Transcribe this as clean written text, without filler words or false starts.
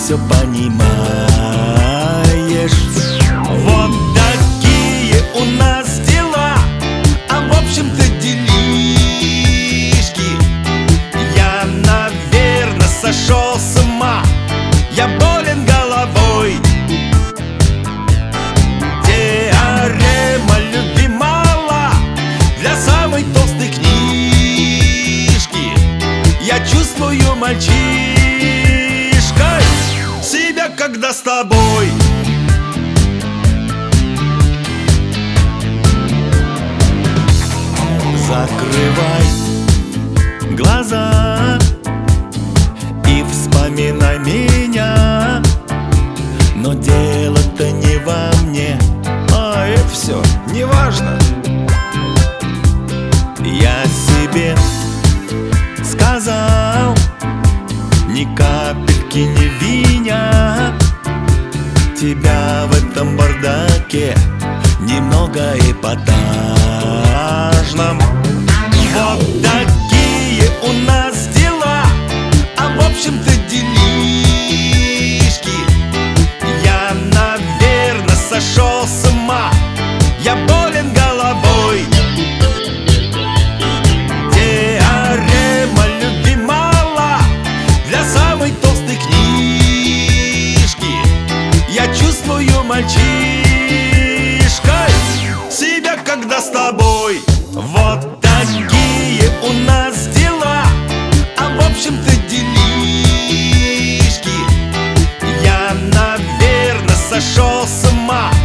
все понимаешь. Вот такие у нас дела, а в общем-то делишки. Я, наверное, сошел с ума, я болен головой. Теорема любви мало для самой толстой книжки. Я чувствую мальчишкой себя, когда с тобой. Закрывай глаза и вспоминай меня. Но дело-то не во мне, а это все неважно. Я себе сказал, ни капельки не виня тебя в этом бардаке, немного эпатажном. Вот такие у нас дела, а в общем-то делишки. Я, наверное, сошел с ума, я болен головой. Теорема любви мало для самой толстой книжки. Я чувствую мальчишкой себя, когда с тобой. Вот такие у нас дела, а в общем-то делишки. Я, наверное, сошел с ума,